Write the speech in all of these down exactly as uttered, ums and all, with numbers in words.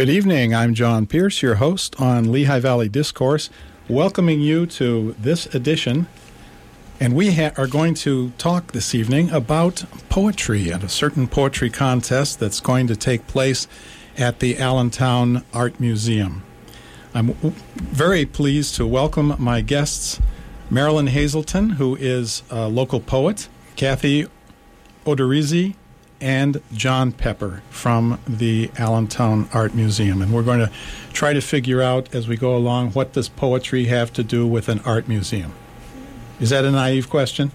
Good evening. I'm John Pierce, your host on Lehigh Valley Discourse, welcoming you to this edition. And we ha- are going to talk this evening about poetry and a certain poetry contest that's going to take place at the Allentown Art Museum. I'm w- very pleased to welcome my guests, Marilyn Hazelton, who is a local poet, Kathy Odorizzi, and John Pepper from the Allentown Art Museum. And we're going to try to figure out as we go along, what does poetry have to do with an art museum? Is that a naive question?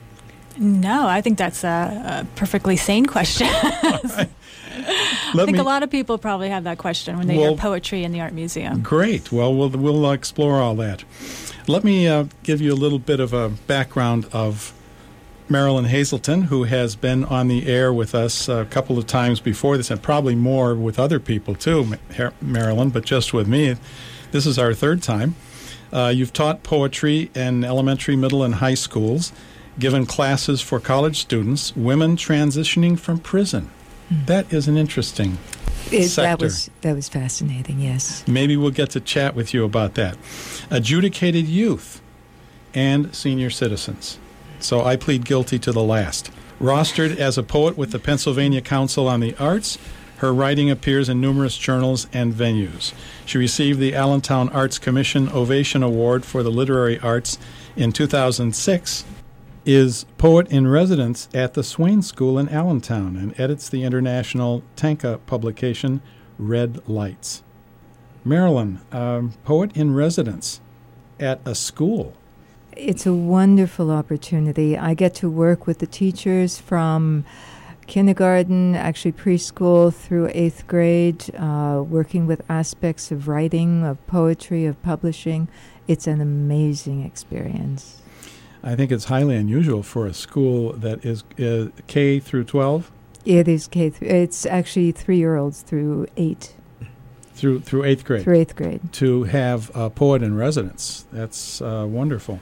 No, I think that's a, a perfectly sane question. Right. I Let think me, a lot of people probably have that question when they well, hear poetry in the art museum. Great. Well, we'll, we'll uh, explore all that. Let me uh, give you a little bit of a background of Marilyn Hazelton, who has been on the air with us a couple of times before this, and probably more with other people too, Marilyn, but just with me. This is our third time. Uh, you've taught poetry in elementary, middle, and high schools, given classes for college students, women transitioning from prison. Mm. That is an interesting it, sector. That was, that was fascinating, yes. Maybe we'll get to chat with you about that. Adjudicated youth and senior citizens. So I plead guilty to the last. Rostered as a poet with the Pennsylvania Council on the Arts, her writing appears in numerous journals and venues. She received the Allentown Arts Commission Ovation Award for the Literary Arts in two thousand six, is poet in residence at the Swain School in Allentown, and edits the international Tanka publication Red Lights. Marilyn, um, poet in residence at a school. It's a wonderful opportunity. I get to work with the teachers from kindergarten, actually preschool through eighth grade, uh, working with aspects of writing, of poetry, of publishing. It's an amazing experience. I think it's highly unusual for a school that is uh, K through twelve. It is K. Th- it's actually three-year-olds through eight. Through through eighth grade. Through eighth grade. To have a poet in residence. That's uh, wonderful.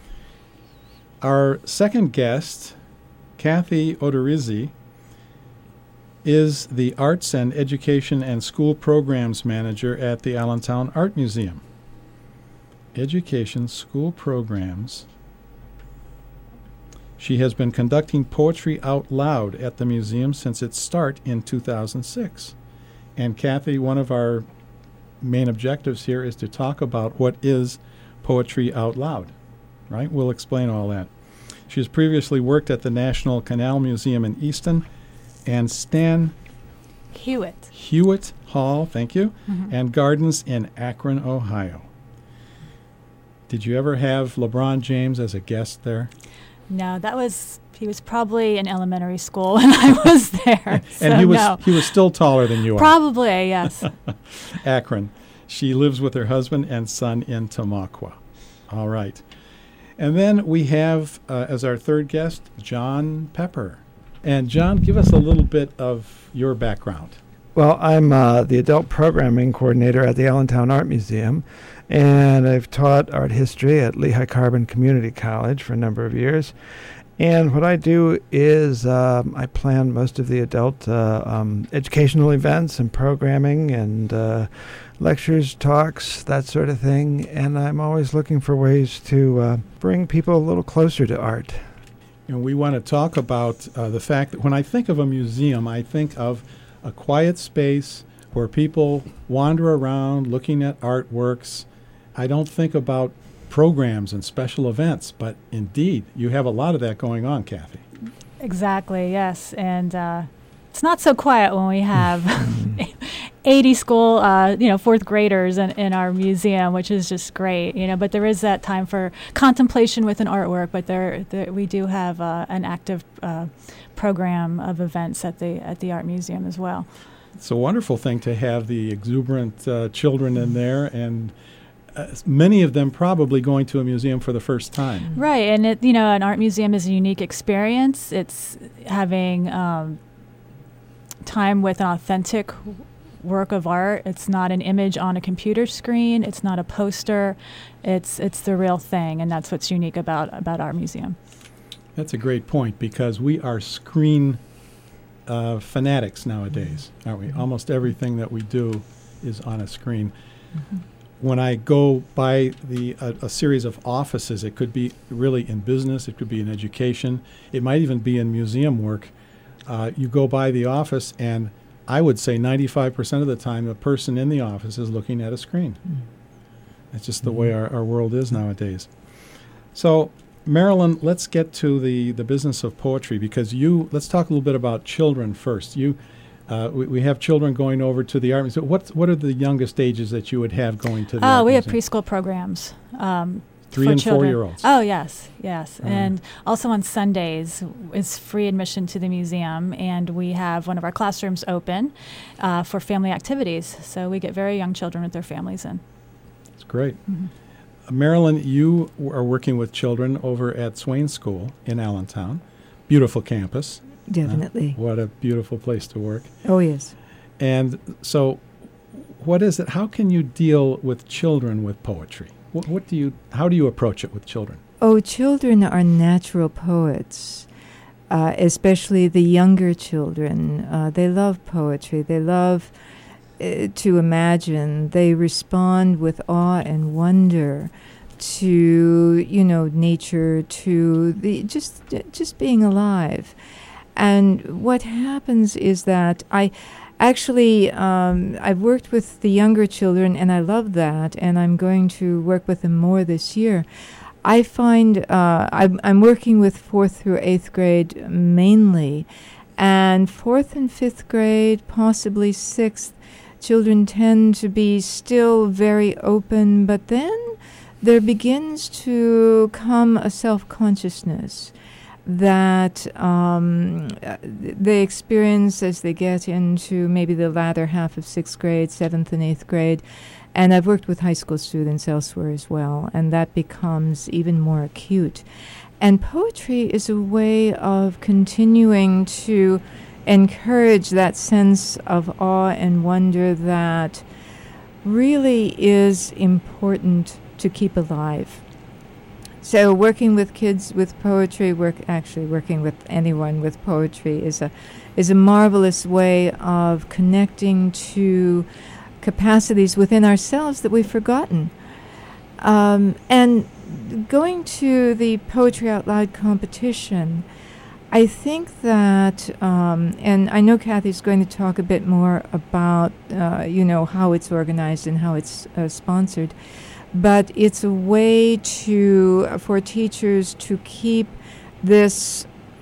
Our second guest, Kathy Odorizzi, is the Arts and Education and School Programs Manager at the Allentown Art Museum. Education, school programs. She has been conducting Poetry Out Loud at the museum since its start in two thousand six. And Kathy, one of our main objectives here is to talk about what is Poetry Out Loud, right? We'll explain all that. She has previously worked at the National Canal Museum in Easton and Stan Hewitt. Hewitt Hall, thank you, Mm-hmm. and Gardens in Akron, Ohio. Did you ever have LeBron James as a guest there? No, that was, he was probably in elementary school when I was there. So and he was no. he was still taller than you are. Probably, yes. Akron. She lives with her husband and son in Tamaqua. All right. And then we have, uh, as our third guest, John Pepper. And John, give us a little bit of your background. Well, I'm uh, the adult programming coordinator at the Allentown Art Museum, and I've taught art history at Lehigh Carbon Community College for a number of years. And what I do is um, I plan most of the adult uh, um, educational events and programming and uh, lectures, talks, that sort of thing. And I'm always looking for ways to uh, bring people a little closer to art. And we want to talk about uh, the fact that when I think of a museum, I think of a quiet space where people wander around looking at artworks. I don't think about programs and special events, but indeed, you have a lot of that going on, Kathy. Exactly, yes. And uh, it's not so quiet when we have eighty school, uh, you know, fourth graders in, in our museum, which is just great, you know. But there is that time for contemplation with an artwork. But there, there we do have uh, an active uh, program of events at the at the art museum as well. It's a wonderful thing to have the exuberant uh, children in there, and uh, many of them probably going to a museum for the first time. Right, and it, you know, an art museum is a unique experience. It's having um, time with an authentic work of art. It's not an image on a computer screen. It's not a poster. It's it's the real thing, and that's what's unique about about our museum. That's a great point, because we are screen uh, fanatics nowadays, aren't we? Almost everything that we do is on a screen. Mm-hmm. When I go by the a, a series of offices, it could be really in business, it could be in education, it might even be in museum work. Uh, you go by the office, and I would say ninety-five percent of the time, the person in the office is looking at a screen. Mm. That's just the way our, our world is nowadays. So, Marilyn, let's get to the, the business of poetry, because you, let's talk a little bit about children first. You, uh, we, we have children going over to the art museum. What, what are the youngest ages that you would have going to the Oh, art we have museum? preschool programs. Um, Three for and children. four-year-olds. Oh, yes, yes. All right. And also on Sundays is free admission to the museum, and we have one of our classrooms open uh, for family activities. So we get very young children with their families in. That's great. Mm-hmm. Uh, Marilyn, you w- are working with children over at Swain School in Allentown. Beautiful campus. Definitely. Uh, what a beautiful place to work. Oh, yes. And so, what is it? How can you deal with children with poetry? What, what do you? How do you approach it with children? Oh, children are natural poets, uh, especially the younger children. Uh, they love poetry. They love uh, to imagine. They respond with awe and wonder to, you know, nature, to the just just being alive. And what happens is that I. Actually, um, I've worked with the younger children, and I love that, and I'm going to work with them more this year. I find uh, I'm, I'm working with fourth through eighth grade mainly, and fourth and fifth grade, possibly sixth, children tend to be still very open, but then there begins to come a self-consciousness that um, they experience as they get into maybe the latter half of sixth grade, seventh and eighth grade. And I've worked with high school students elsewhere as well, and that becomes even more acute. And poetry is a way of continuing to encourage that sense of awe and wonder that really is important to keep alive. So working with kids with poetry, work actually working with anyone with poetry is a is a marvelous way of connecting to capacities within ourselves that we've forgotten. Um, and going to the Poetry Out Loud competition, I think that, um, and I know Kathy's going to talk a bit more about, uh, you know, how it's organized and how it's uh, sponsored. But it's a way to for teachers to keep this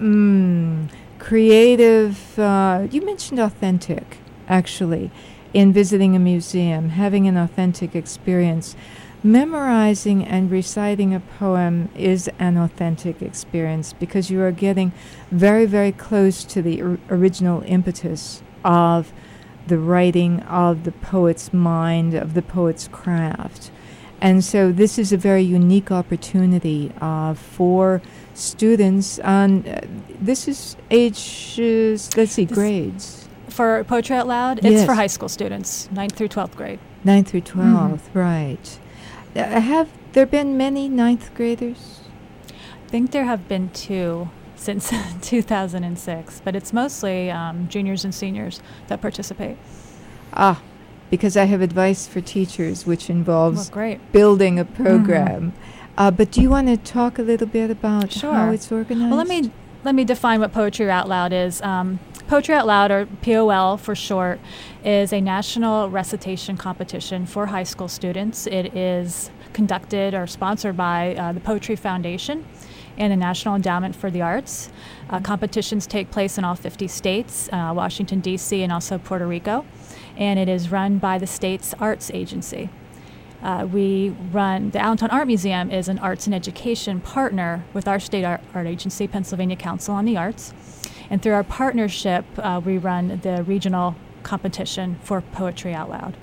mm, creative, uh, you mentioned authentic, actually, in visiting a museum, having an authentic experience. Memorizing and reciting a poem is an authentic experience because you are getting very, very close to the or- original impetus of the writing, of the poet's mind, of the poet's craft. And so this is a very unique opportunity uh, for students. And uh, this is ages, let's see, This grades. For Poetry Out Loud, Yes. it's for high school students, ninth through twelfth grade. Ninth through twelfth, right. Uh, have there been many ninth graders? I think there have been two since two thousand six, but it's mostly um, juniors and seniors that participate. Ah, because I have advice for teachers, which Well, involves great. building a program. Uh, but do you want to talk a little bit about how Sure. it's organized? Well, let me let me define what Poetry Out Loud is. Um, Poetry Out Loud, or P O L for short, is a national recitation competition for high school students. It is conducted or sponsored by uh, the Poetry Foundation and the National Endowment for the Arts. Uh, competitions take place in all fifty states, uh, Washington, D C, and also Puerto Rico. And it is run by the state's arts agency. Uh, we run, the Allentown Art Museum is an arts and education partner with our state art, art agency, Pennsylvania Council on the Arts. And through our partnership, uh, we run the regional competition for Poetry Out Loud.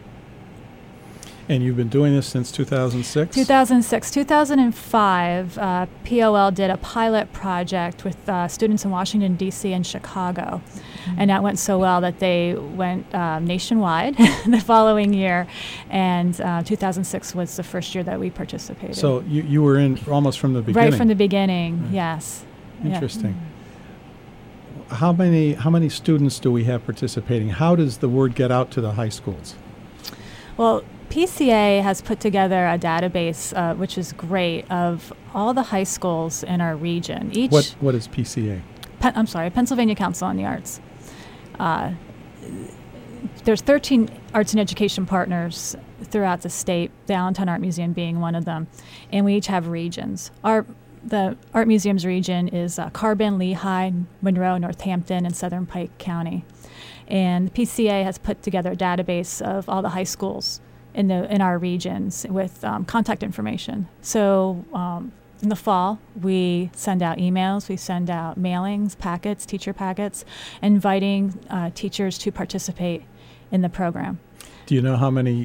And you've been doing this since two thousand six? two thousand six, two thousand five, uh, P O L did a pilot project with uh, students in Washington, D C and Chicago. Mm-hmm. And that went so well that they went uh, nationwide the following year. And uh, two thousand six was the first year that we participated. So you, you were in almost from the beginning? Right from the beginning, Right. yes. Interesting. Yeah. How many how many students do we have participating? How does the word get out to the high schools? Well, P C A has put together a database, uh, which is great, of all the high schools in our region. Each What What is P C A? Pen, I'm sorry, Pennsylvania Council on the Arts. Uh, there's thirteen arts and education partners throughout the state, the Allentown Art Museum being one of them, and we each have regions. Our The Art Museum's region is uh, Carbon, Lehigh, Monroe, Northampton, and Southern Pike County. And the P C A has put together a database of all the high schools in the in our regions with um, contact information. So um, in the fall, we send out emails, we send out mailings, packets, teacher packets, inviting uh, teachers to participate in the program. Do you know how many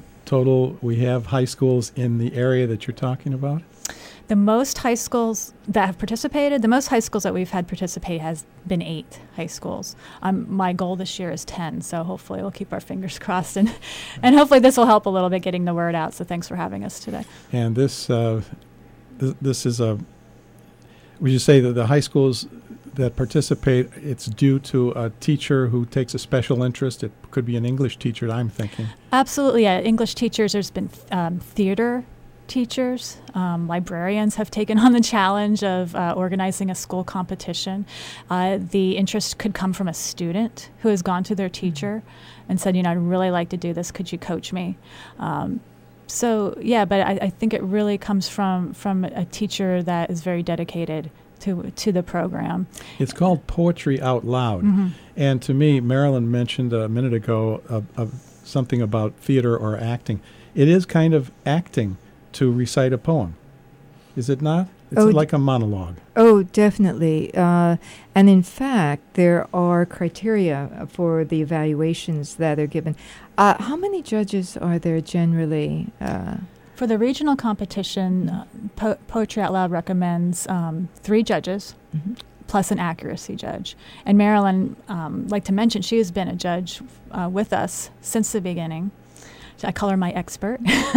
total we have high schools in the area that you're talking about? The most high schools that have participated, the most high schools that we've had participate has been eight high schools. Um, my goal this year is ten, so hopefully we'll keep our fingers crossed, and, and hopefully this will help a little bit getting the word out. So thanks for having us today. And this, uh, th- this is a, would you say that the high schools that participate, it's due to a teacher who takes a special interest? It could be an English teacher, I'm thinking. Absolutely, yeah. English teachers, there's been um, theater teachers, um, librarians have taken on the challenge of uh, organizing a school competition. Uh, the interest could come from a student who has gone to their teacher and said, you know, I'd really like to do this. Could you coach me? Um, so, yeah, but I, I think it really comes from, from a teacher that is very dedicated to to the program. It's called Poetry Out Loud. Mm-hmm. And to me, Marilyn mentioned a minute ago uh, uh, something about theater or acting. It is kind of acting to recite a poem, is it not? It's Oh, like a monologue. Oh, definitely. Uh, and in fact, there are criteria for the evaluations that are given. Uh, how many judges are there generally? Uh, For the regional competition, uh, po- Poetry Out Loud recommends um, three judges mhm. plus an accuracy judge. And Marilyn, um, like to mention, she has been a judge uh, with us since the beginning. I call her my expert.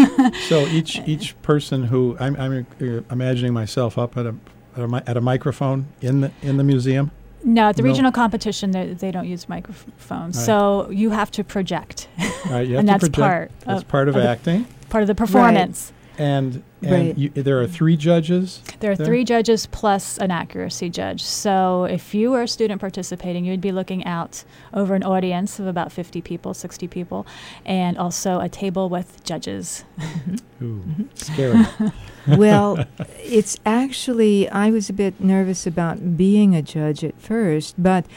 So each each person who I'm, I'm uh, imagining myself up at a at a, mi- at a microphone in the in the museum. No, at the No. regional competition, they, they don't use microphones. Right. So you have to project. Right, you have And to that's project. part That's of- part of, of the- acting. Part of the performance. And and Right. you, there are three judges. There are there? three judges plus an accuracy judge. So if you were a student participating, you'd be looking out over an audience of about fifty people, sixty people, and also a table with judges. Ooh, scary. Well, it's actually, I was a bit nervous about being a judge at first, but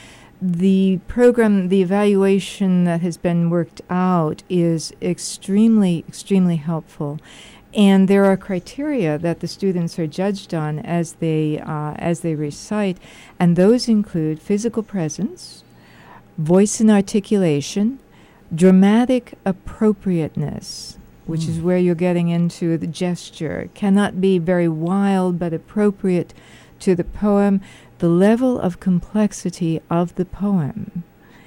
the program, the evaluation that has been worked out is extremely, extremely helpful. And there are criteria that the students are judged on as they uh, as they recite, and those include physical presence, voice and articulation, dramatic appropriateness, which Mm. is where you're getting into the gesture. It cannot be very wild, but appropriate to the poem, the level of complexity of the poem,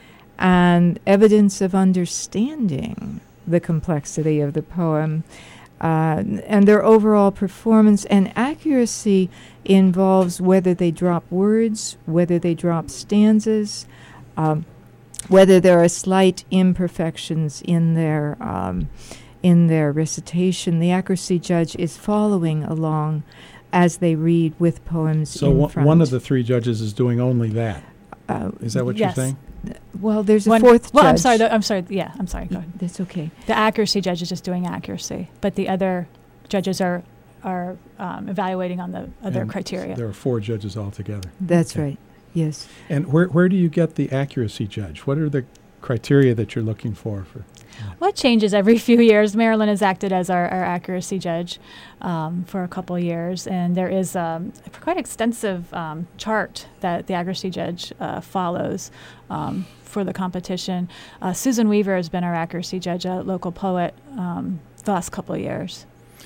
and evidence of understanding the complexity of the poem. Uh, and their overall performance and accuracy involves whether they drop words, whether they drop stanzas, um, whether there are slight imperfections in their um, in their recitation. The accuracy judge is following along as they read with poems So in one, front. one of the three judges is doing only that. Uh, Is that what Yes. you're saying? well, there's a One- fourth well, judge. I'm sorry. The, I'm sorry. Yeah, I'm sorry. Go ahead. That's okay. The accuracy judge is just doing accuracy, but the other judges are are um, evaluating on the other And criteria. There are four judges altogether. That's Okay. right. Yes. And where where do you get the accuracy judge? What are the criteria that you're looking for? for Well, it changes every few years. Marilyn has acted as our, our accuracy judge um, for a couple of years, and there is um, a quite extensive um, chart that the accuracy judge uh, follows um, for the competition. Uh, Susan Weaver has been our accuracy judge, a local poet, um, the last couple of years.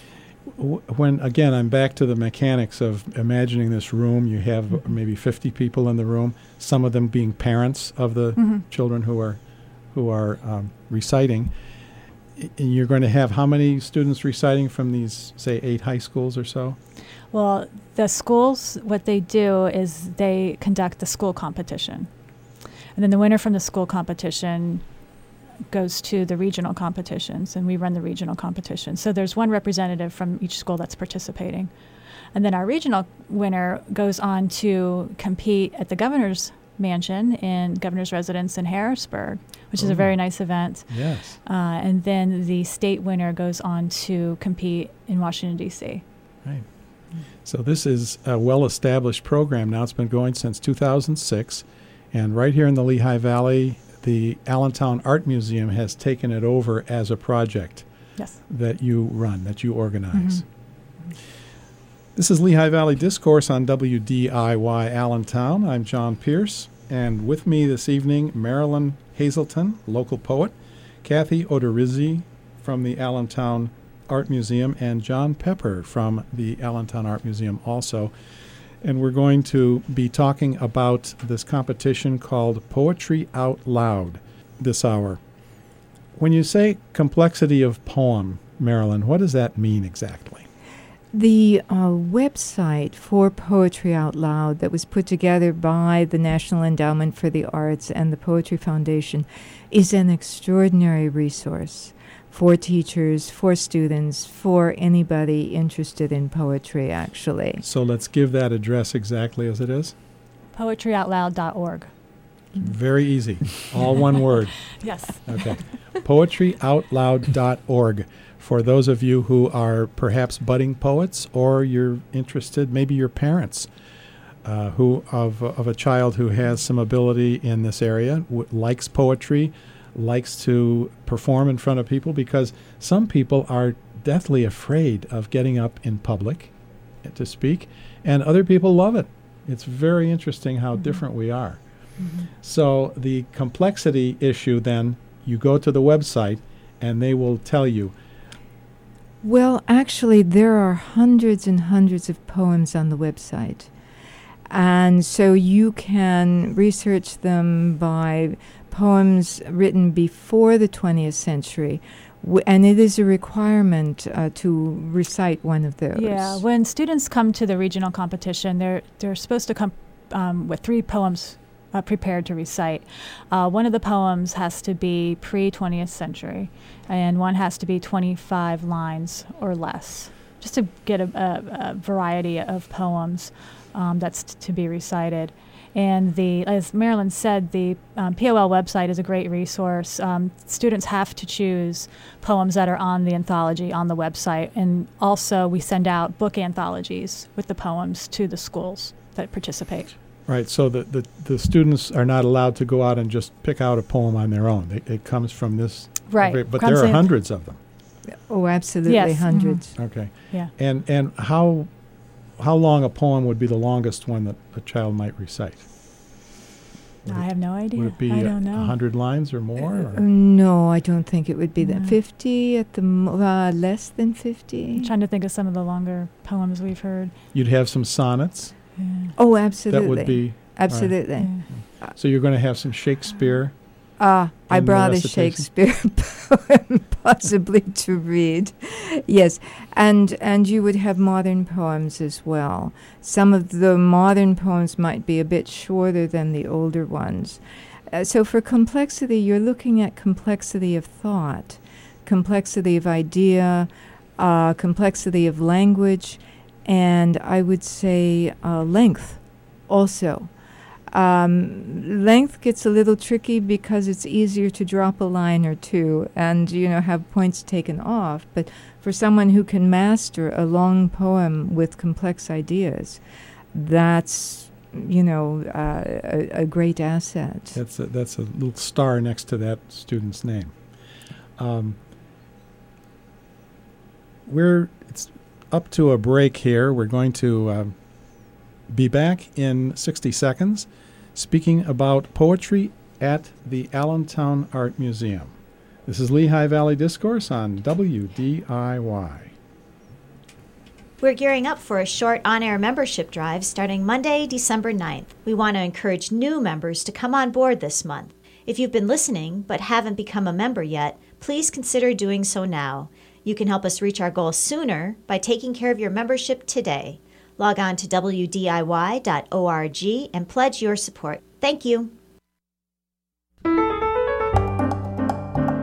W- When, again, I'm back to the mechanics of imagining this room. You have Mhm. maybe fifty people in the room, some of them being parents of the Mhm. children who are who are um, reciting. I- And you're going to have how many students reciting from these, say, eight high schools or so? Well, the schools, what they do is they conduct the school competition. And then the winner from the school competition goes to the regional competitions, and we run the regional competitions. So there's one representative from each school that's participating. And then our regional winner goes on to compete at the Governor's Mansion in Governor's Residence in Harrisburg, which is Ooh. a very nice event. Yes. Uh, and then the state winner goes on to compete in Washington, D C Right. So this is a well-established program now. It's been going since two thousand six. And right here in the Lehigh Valley, the Allentown Art Museum has taken it over as a project Yes. that you run, that you organize. Mm-hmm. This is Lehigh Valley Discourse on W D I Y Allentown. I'm John Pierce, and with me this evening, Marilyn Hazelton, local poet, Kathy Odorizzi from the Allentown Art Museum, and John Pepper from the Allentown Art Museum also. And we're going to be talking about this competition called Poetry Out Loud this hour. When you say complexity of poem, Marilyn, what does that mean exactly? The uh, website for Poetry Out Loud that was put together by the National Endowment for the Arts and the Poetry Foundation is an extraordinary resource for teachers, for students, for anybody interested in poetry, actually. So let's give that address exactly as it is. poetry out loud dot org. Very easy. All one word. Yes. Okay. poetry out loud dot org. For those of you who are perhaps budding poets, or you're interested, maybe your parents, uh, who of of a child who has some ability in this area, w- likes poetry, likes to perform in front of people, because some people are deathly afraid of getting up in public to speak, and other people love it. It's very interesting how mm-hmm. different we are. Mm-hmm. So the complexity issue, then, you go to the website and they will tell you. Well, actually, there are hundreds and hundreds of poems on the website. And so you can research them by poems written before the twentieth century. W- and it is a requirement uh, to recite one of those. Yeah, when students come to the regional competition, they're they're supposed to come um, with three poems uh, prepared to recite. Uh, one of the poems has to be pre-twentieth century, and one has to be twenty-five lines or less, just to get a, a, a variety of poems um, that's t- to be recited. And the, as Marilyn said, the um, P O L website is a great resource. Um, students have to choose poems that are on the anthology on the website. And also we send out book anthologies with the poems to the schools that participate. Right, so the, the, the students are not allowed to go out and just pick out a poem on their own. It, it comes from this. Right. Every, but Comes there are in- hundreds of them. Oh, absolutely, Yes. hundreds. Mm-hmm. Okay. Yeah. And and how how long a poem would be the longest one that a child might recite? Would I it, have no idea. would it be I a don't know. hundred lines or more? Uh, Or? no, I don't think it would be that. No. fifty at the mo- uh, less than fifty. I'm trying to think of some of the longer poems we've heard. You'd have some sonnets. Yeah. Oh, absolutely. That would be. Absolutely. Yeah. So you're going to have some Shakespeare. Ah, I in the brought a recitation? Shakespeare poem possibly to read. Yes, and and you would have modern poems as well. Some of the modern poems might be a bit shorter than the older ones. Uh, so for complexity, you're looking at complexity of thought, complexity of idea, uh, complexity of language, and I would say uh, length also. Um, length gets a little tricky because it's easier to drop a line or two and, you know, have points taken off. But for someone who can master a long poem with complex ideas, that's, you know, uh, a, a great asset. That's a, that's a little star next to that student's name. Um, we're it's up to a break here. We're going to uh, be back in sixty seconds speaking about poetry at the Allentown Art Museum. This is Lehigh Valley Discourse on W D I Y. We're gearing up for a short on-air membership drive starting Monday, December ninth. We want to encourage new members to come on board this month. If you've been listening but haven't become a member yet, please consider doing so now. You can help us reach our goal sooner by taking care of your membership today. Log on to W D I Y dot org and pledge your support. Thank you.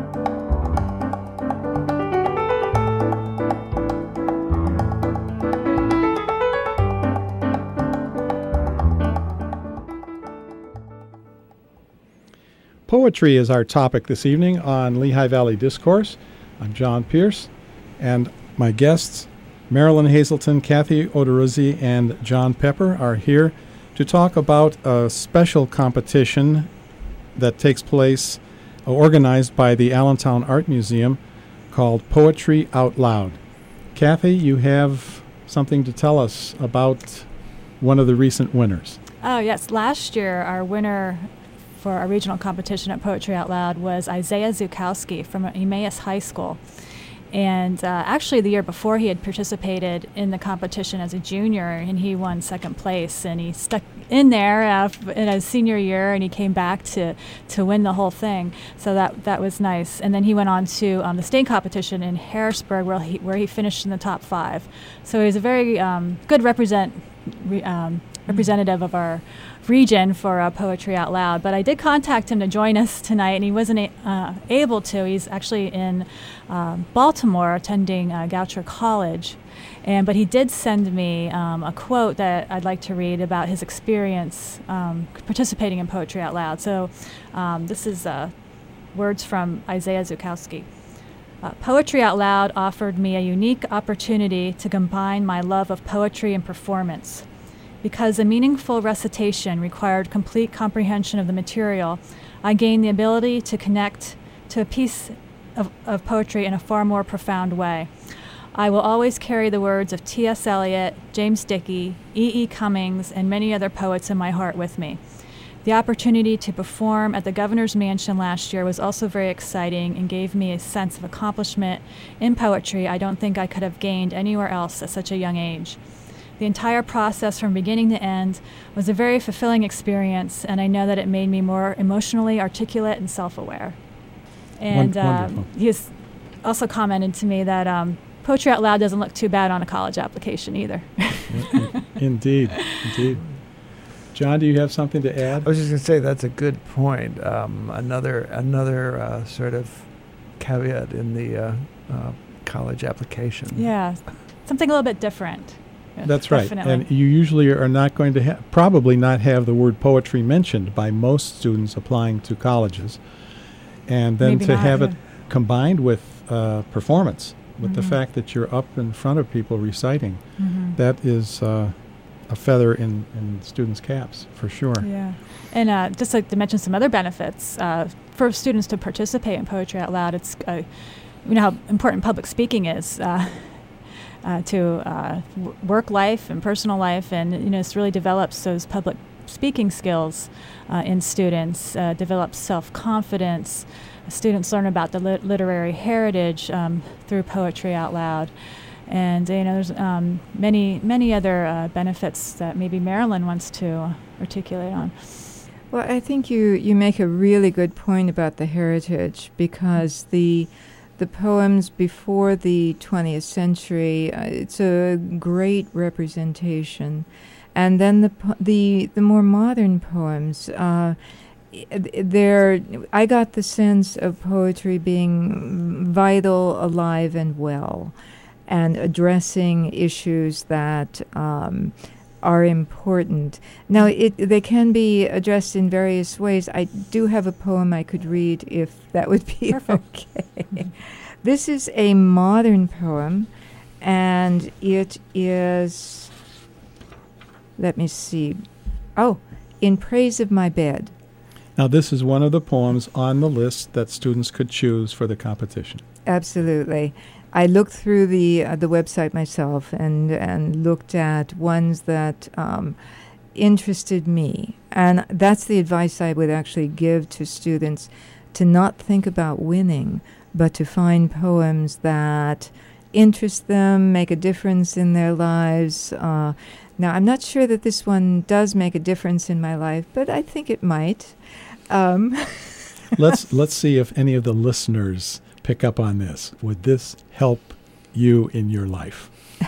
Poetry is our topic this evening on Lehigh Valley Discourse. I'm John Pierce, and my guests, Marilyn Hazelton, Kathy Odorizzi, and John Pepper, are here to talk about a special competition that takes place, uh, organized by the Allentown Art Museum, called Poetry Out Loud. Kathy, you have something to tell us about one of the recent winners. Oh, yes. Last year, our winner for our regional competition at Poetry Out Loud was Isaiah Zukowski from Emmaus High School. And uh, actually, the year before, he had participated in the competition as a junior, and he won second place. And he stuck in there uh, in his senior year, and he came back to, to win the whole thing. So that that was nice. And then he went on to um, the state competition in Harrisburg, where he where he finished in the top five. So he was a very um, good represent re, um, representative of our region for uh, Poetry Out Loud. But I did contact him to join us tonight, and he wasn't a- uh, able to. He's actually in uh, Baltimore attending uh, Goucher College. And but he did send me um, a quote that I'd like to read about his experience um, participating in Poetry Out Loud. So um, this is uh, words from Isaiah Zukowski. Uh, Poetry Out Loud offered me a unique opportunity to combine my love of poetry and performance. Because a meaningful recitation required complete comprehension of the material, I gained the ability to connect to a piece of, of poetry in a far more profound way. I will always carry the words of T S Eliot, James Dickey, E E Cummings, and many other poets in my heart with me. The opportunity to perform at the Governor's Mansion last year was also very exciting and gave me a sense of accomplishment in poetry I don't think I could have gained anywhere else at such a young age. The entire process from beginning to end was a very fulfilling experience, and I know that it made me more emotionally articulate and self-aware. And uh, he has also commented to me that um, Poetry Out Loud doesn't look too bad on a college application either. Indeed, indeed. John, do you have something to add? I was just going to say that's a good point. Um, another another uh, sort of caveat in the uh, uh, college application. Yeah, something a little bit different. That's right. Definitely. And you usually are not going to ha- probably not have the word poetry mentioned by most students applying to colleges. And then Maybe to not, have yeah. it combined with uh, performance, with Mhm. the fact that you're up in front of people reciting, Mhm. that is uh, a feather in, in students' caps, for sure. Yeah. And uh, just like to mention some other benefits, uh, for students to participate in Poetry Out Loud, it's uh, you know how important public speaking is. Uh, Uh, to uh, w- work life and personal life, and you know, it really develops those public speaking skills uh, in students, uh, develops self-confidence. Students learn about the lit- literary heritage um, through Poetry Out Loud, and you know, there's um, many, many other uh, benefits that maybe Marilyn wants to articulate on. Well, I think you, you make a really good point about the heritage, because the the poems before the twentieth century, uh, it's a great representation. And then the po- the the more modern poems, uh, they're, I got the sense of poetry being vital, alive, and well, and addressing issues that um, are important. Now, it they can be addressed in various ways. I do have a poem I could read if that would be Perfect. okay. This is a modern poem, and it is, let me see, oh, In Praise of My Bed. Now, this is one of the poems on the list that students could choose for the competition. Absolutely. I looked through the uh, the website myself and, and looked at ones that um, interested me. And that's the advice I would actually give to students, to not think about winning, but to find poems that interest them, make a difference in their lives. Uh, now, I'm not sure that this one does make a difference in my life, but I think it might. Um, let's let's see if any of the listeners pick up on this. Would this help you in your life?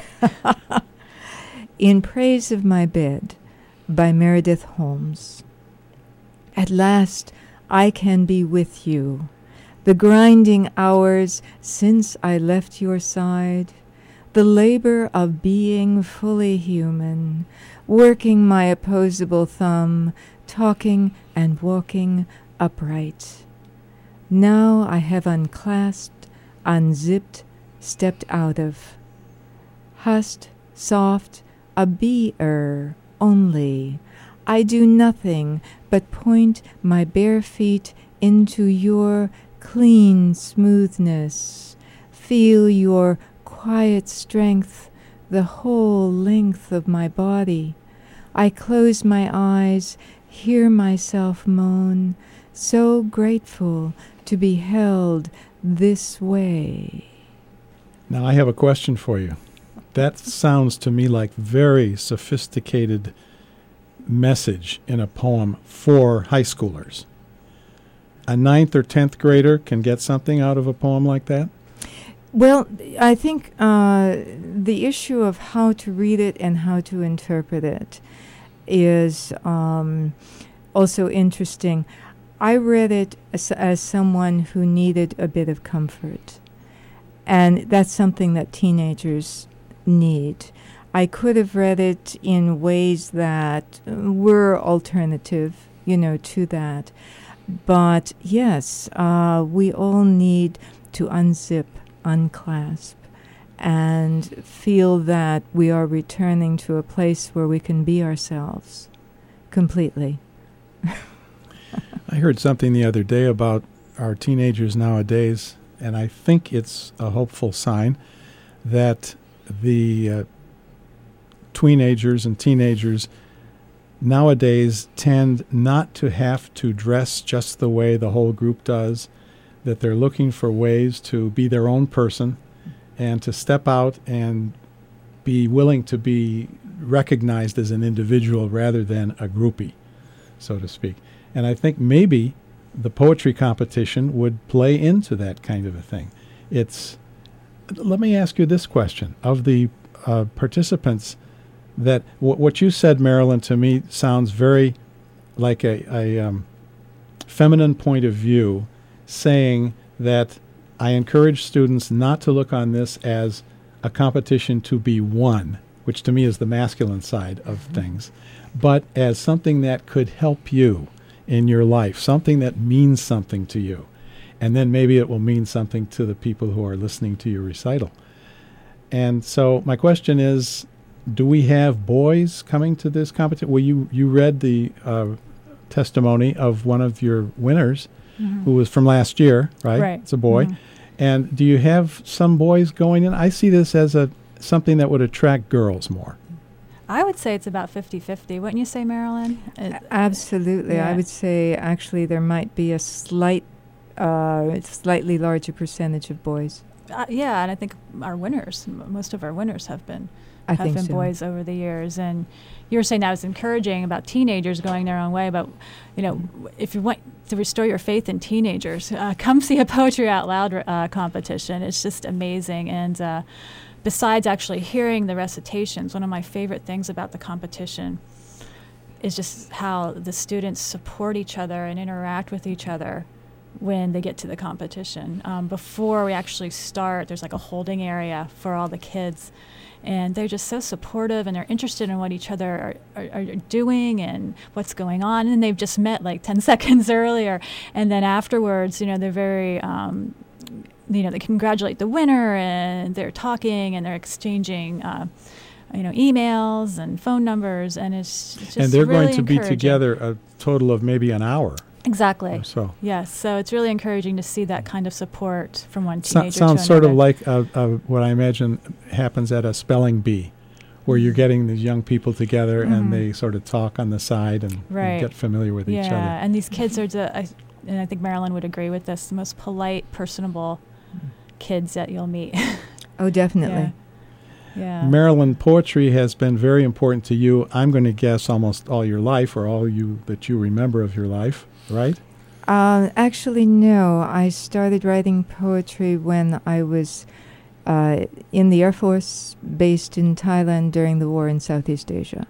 In Praise of My Bed by Meredith Holmes. At last I can be with you. The grinding hours since I left your side, the labor of being fully human, working my opposable thumb, talking and walking upright. Now I have unclasped, unzipped, stepped out of. Hushed, soft, a beer only. I do nothing but point my bare feet into your clean smoothness. Feel your quiet strength the whole length of my body. I close my eyes, hear myself moan, so grateful to be held this way. Now, I have a question for you. That sounds to me like very sophisticated message in a poem for high schoolers. A ninth or tenth grader can get something out of a poem like that? Well, I think uh, the issue of how to read it and how to interpret it is um, also interesting. I read it as, as someone who needed a bit of comfort, and that's something that teenagers need. I could have read it in ways that were alternative, you know, to that. But yes, uh, we all need to unzip, unclasp, and feel that we are returning to a place where we can be ourselves completely. I heard something the other day about our teenagers nowadays, and I think it's a hopeful sign that the uh, teenagers and teenagers nowadays tend not to have to dress just the way the whole group does, that they're looking for ways to be their own person and to step out and be willing to be recognized as an individual rather than a groupie, so to speak. And I think maybe the poetry competition would play into that kind of a thing. It's, let me ask you this question. Of the uh, participants, that w- what you said, Marilyn, to me sounds very like a, a um, feminine point of view, saying that I encourage students not to look on this as a competition to be won, which to me is the masculine side of mm-hmm. things, but as something that could help you in your life, something that means something to you. And then maybe it will mean something to the people who are listening to your recital. And so my question is, do we have boys coming to this competition? Well, you, you read the uh, testimony of one of your winners, mm-hmm. who was from last year, right? Right. It's a boy. Mm-hmm. And do you have some boys going in? I see this as a something that would attract girls more. I would say it's about fifty-fifty. Wouldn't you say, Marilyn? It, Absolutely. yeah. I would say actually there might be a slight, uh, slightly larger percentage of boys. Uh, yeah, and I think our winners, m- most of our winners have been I have think been so. boys over the years. And you were saying that was encouraging about teenagers going their own way, but you know, if you want to restore your faith in teenagers, uh, come see a Poetry Out Loud uh, competition. It's just amazing. And uh, besides actually hearing the recitations, one of my favorite things about the competition is just how the students support each other and interact with each other when they get to the competition. Um, before we actually start, there's like a holding area for all the kids. And they're just so supportive, and they're interested in what each other are, are, are doing and what's going on. And they've just met like ten seconds earlier. And then afterwards, you know, they're very, um, you know, they congratulate the winner, and they're talking and they're exchanging, uh, you know, emails and phone numbers. And it's, it's just And they're really going to be encouraging. together a total of maybe an hour. Exactly. Or so. Yes. So it's really encouraging to see that kind of support from one So, teenager sounds to sort of another. like uh, uh, what I imagine happens at a spelling bee, where you're getting these young people together Mhm. and they sort of talk on the side and, and Right. get familiar with yeah, each other. and these kids are, the, I, and I think Marilyn would agree with this, the most polite, personable kids that you'll meet. Oh, definitely. Yeah. Marilyn, poetry has been very important to you, I'm going to guess almost all your life, or all you that you remember of your life, right? Uh, actually, no. I started writing poetry when I was uh, in the Air Force, based in Thailand during the war in Southeast Asia.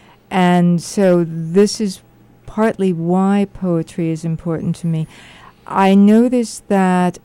And so this is partly why poetry is important to me. I noticed that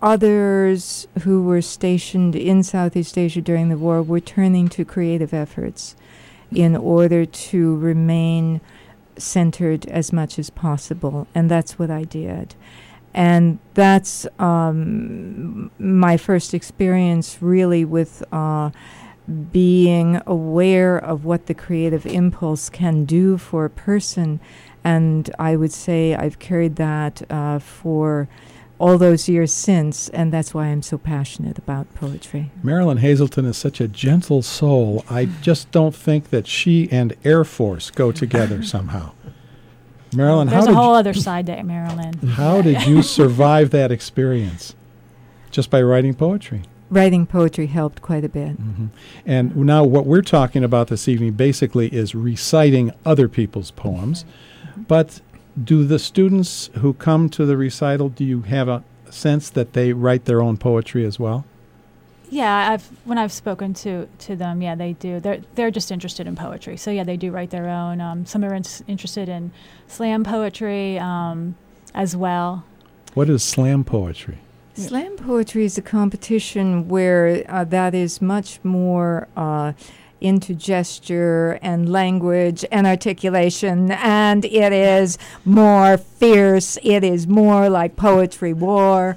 others who were stationed in Southeast Asia during the war were turning to creative efforts in order to remain centered as much as possible, and that's what I did. And that's um, my first experience really with uh, being aware of what the creative impulse can do for a person. And I would say I've carried that uh, for all those years since, and that's why I'm so passionate about poetry. Marilyn Hazelton is such a gentle soul. I just don't think that she and Air Force go together somehow. Marilyn, There's how a did whole you, other side to Marilyn. how did you survive that experience? Just by writing poetry. Writing poetry helped quite a bit. Mm-hmm. And now what we're talking about this evening basically is reciting other people's poems. But do the students who come to the recital, do you have a sense that they write their own poetry as well? Yeah, I've when I've spoken to, to them, yeah, they do. They're they're just interested in poetry, so yeah, they do write their own. Um, some are in, interested in slam poetry um, as well. What is slam poetry? Slam poetry is a competition where uh, that is much more uh, into gesture and language and articulation, and it is more fierce. It is more like poetry war.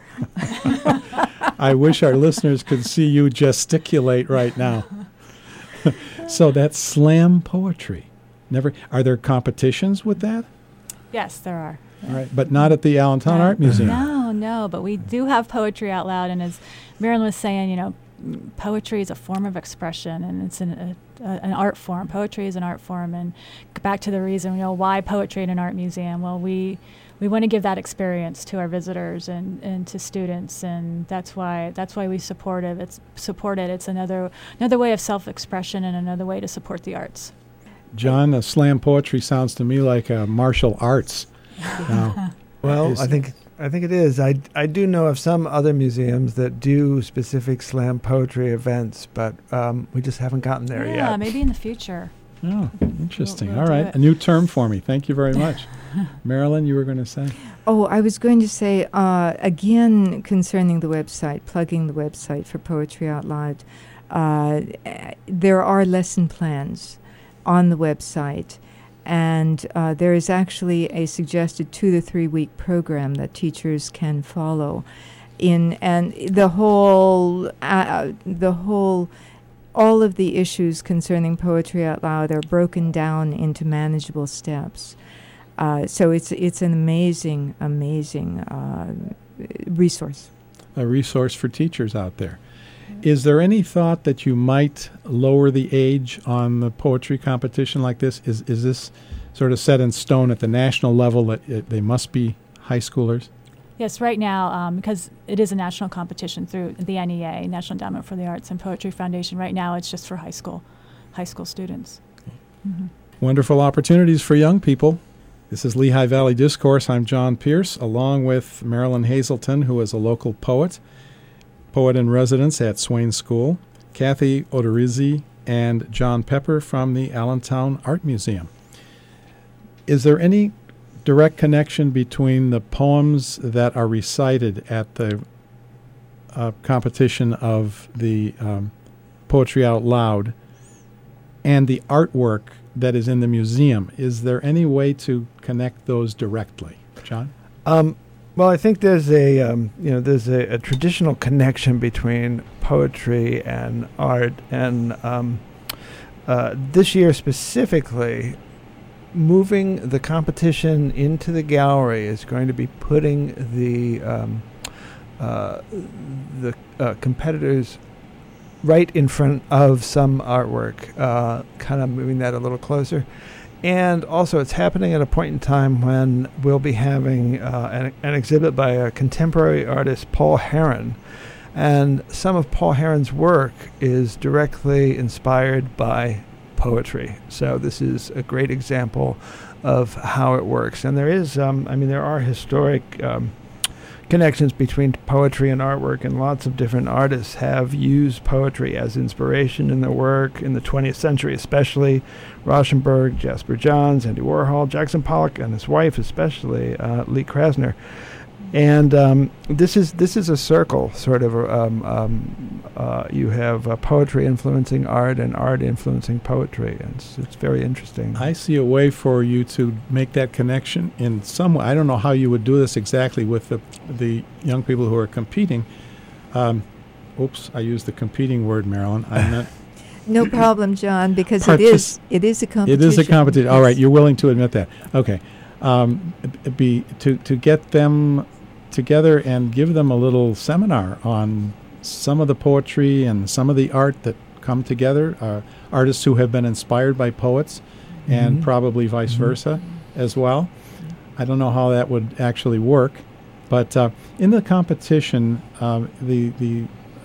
I wish our listeners could see you gesticulate right now. So that's slam poetry. Never are there competitions with that? Yes, there are. All right, but not at the Allentown No. Art Museum. No, no, but we do have poetry out loud, and as Marilyn was saying, you know, m- poetry is a form of expression, and it's an, a, a, an art form. Poetry is an art form, and g- back to the reason, you know, why poetry in an art museum? Well, we we want to give that experience to our visitors and, and to students, and that's why that's why we support it. It's support it. It's another another way of self-expression and another way to support the arts. John, uh, slam poetry sounds to me like uh, martial arts. Now, Well, is- I think I think it is. I, I do know of some other museums that do specific slam poetry events, but um, we just haven't gotten there yeah, yet. maybe in the future. Oh, interesting. We'll- we'll All do right, it. a new term for me. Thank you very much. Marilyn, you were going to say? Oh, I was going to say, uh, again, concerning the website, plugging the website for Poetry Out Loud, uh, eh, there are lesson plans on the website, and uh, there is actually a suggested two to three week program that teachers can follow. In and the whole, uh, the whole, all of the issues concerning Poetry Out Loud are broken down into manageable steps. Uh, so it's it's an amazing, amazing uh, resource. A resource for teachers out there. Is there any thought that you might lower the age on the poetry competition like this? Is is this sort of set in stone at the national level that it, they must be high schoolers? Yes, right now, um, because it is a national competition through the N E A, National Endowment for the Arts and Poetry Foundation. Right now, it's just for high school, high school students. Mm-hmm. Wonderful opportunities for young people. This is Lehigh Valley Discourse. I'm John Pierce, along with Marilyn Hazelton, who is a local poet, poet in residence at Swain School, Kathy Odorizzi, and John Pepper from the Allentown Art Museum. Is there any direct connection between the poems that are recited at the uh, competition of the um, Poetry Out Loud and the artwork that is in the museum? Is there any way to connect those directly? John? Um, well, I think there's a um, you know there's a, a traditional connection between poetry and art, and um, uh, this year specifically, moving the competition into the gallery is going to be putting the um, uh, the uh, competitors right in front of some artwork, uh, kind of moving that a little closer. And also, it's happening at a point in time when we'll be having uh, an, an exhibit by a contemporary artist, Paul Heron. And some of Paul Heron's work is directly inspired by poetry. So this is a great example of how it works. And there is, um, I mean, there are historic um, connections between poetry and artwork, and lots of different artists have used poetry as inspiration in their work in the twentieth century, especially Rauschenberg, Jasper Johns, Andy Warhol, Jackson Pollock, and his wife especially, uh, Lee Krasner. And um, this is this is a circle, sort of. Um, um, uh, you have uh, poetry influencing art and art influencing poetry. And it's, it's very interesting. I see a way for you to make that connection in some way. I don't know how you would do this exactly with the the young people who are competing. Um, oops, I used the competing word, Marilyn. I meant No problem, John, because Partic- it is it is a competition. It is a competition. All Yes. right, you're willing to admit that. Okay. Um, b- be to to get them together and give them a little seminar on some of the poetry and some of the art that come together. Uh, artists who have been inspired by poets, and Mhm. probably vice Mhm. versa as well. I don't know how that would actually work, but uh, in the competition, um, the the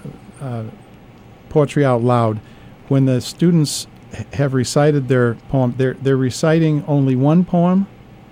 uh, poetry out loud, when the students h- have recited their poem, they're they're reciting only one poem,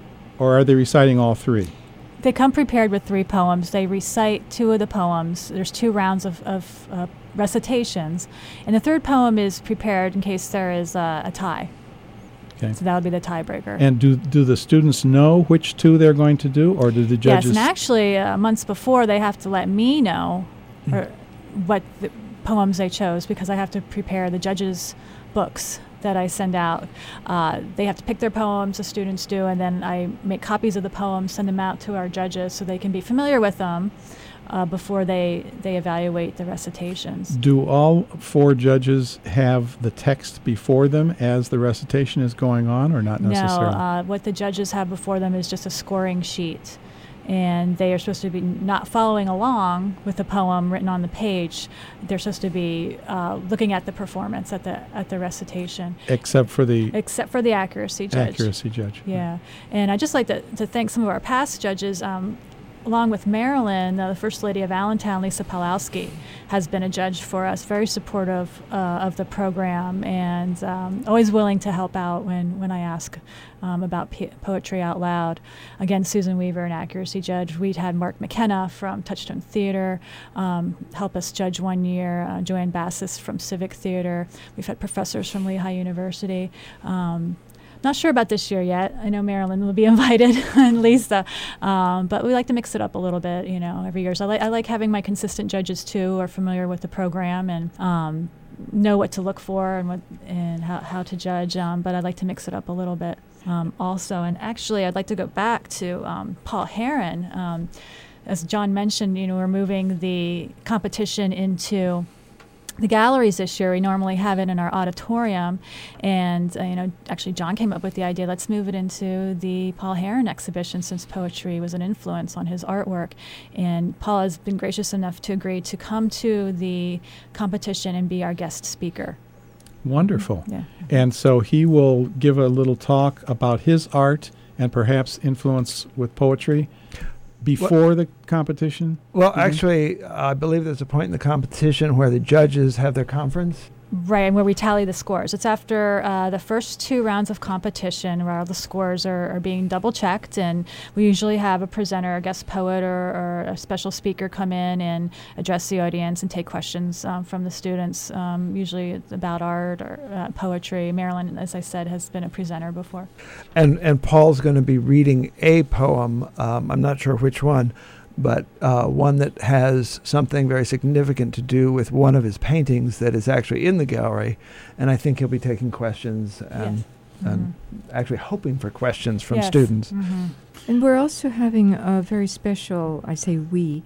or are they reciting all three? They come prepared with three poems. They recite two of the poems. There's two rounds of, of uh, recitations. And the third poem is prepared in case there is uh, a tie. Okay. So that would be the tiebreaker. And do do the students know which two they're going to do, or do the yes, judges? and actually, uh, months before, they have to let me know Mm. or what the poems they chose, because I have to prepare the judges' books that I send out. Uh, they have to pick their poems, the students do, and then I make copies of the poems, send them out to our judges so they can be familiar with them uh, before they, they evaluate the recitations. Do all four judges have the text before them as the recitation is going on, or not No, necessarily? uh, what the judges have before them is just a scoring sheet. And they are supposed to be not following along with the poem written on the page. They're supposed to be uh, looking at the performance at the at the recitation, Except for the except for the accuracy judge. accuracy judge. Yeah, and I'd just like to, to thank some of our past judges. Um, along with Marilyn, uh, the First Lady of Allentown, Lisa Palowski, has been a judge for us, very supportive uh, of the program, and um, always willing to help out when, when I ask um, about p- poetry out loud. Again, Susan Weaver, an accuracy judge. We'd had Mark McKenna from Touchstone Theater um, help us judge one year, uh, Joanne Bassis from Civic Theater. We've had professors from Lehigh University. Um, Not sure about this year yet. I know Marilyn will be invited and Lisa, um, but we like to mix it up a little bit, you know, every year. So I, li- I like having my consistent judges too, who are familiar with the program and um, know what to look for and what and how, how to judge. Um, but I'd like to mix it up a little bit um, also. And actually, I'd like to go back to um, Paul Heron. Um, as John mentioned, you know, we're moving the competition into the galleries this year. We normally have it in our auditorium, and uh, you know, actually John came up with the idea, let's move it into the Paul Heron exhibition, since poetry was an influence on his artwork. And Paul has been gracious enough to agree to come to the competition and be our guest speaker. Wonderful. Yeah. And so he will give a little talk about his art and perhaps influence with poetry before the competition? Well, Mhm. actually, I believe there's a point in the competition where the judges have their conference. Right, and where we tally the scores. It's after uh, the first two rounds of competition where all the scores are, are being double checked, and we usually have a presenter, a guest poet, or, or a special speaker come in and address the audience and take questions um, from the students, um, usually it's about art or uh, poetry. Marilyn, as I said, has been a presenter before. And and Paul's going to be reading a poem. Um, I'm not sure which one, but uh, one that has something very significant to do with one of his paintings that is actually in the gallery. And I think he'll be taking questions and, Yes. and actually hoping for questions from Yes. students. Mm-hmm. And we're also having a very special, I say we,